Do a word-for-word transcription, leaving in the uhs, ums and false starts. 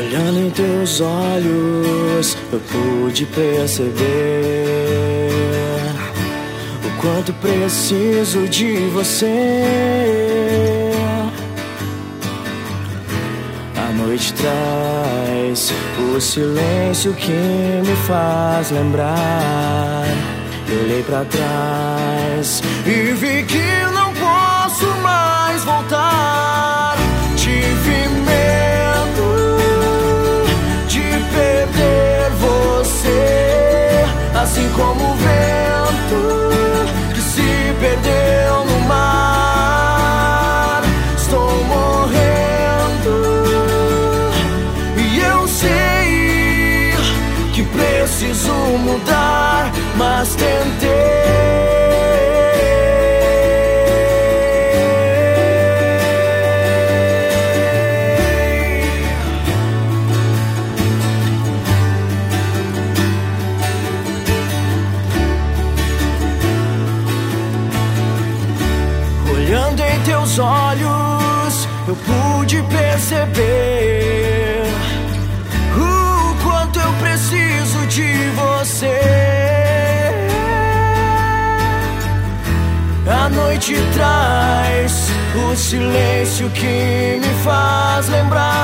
Olhando em teus olhos, eu pude perceber o quanto preciso de você. A noite traz o silêncio que me faz lembrar. Eu olhei pra trás e vi que não posso mais voltar. Tive medo de perder você, assim como o vento que se perdeu no mar. Estou morrendo e eu sei que preciso mudar, mas tentei. Olhando em teus olhos, eu pude perceber o quanto eu preciso de você. A noite traz o silêncio que me faz lembrar.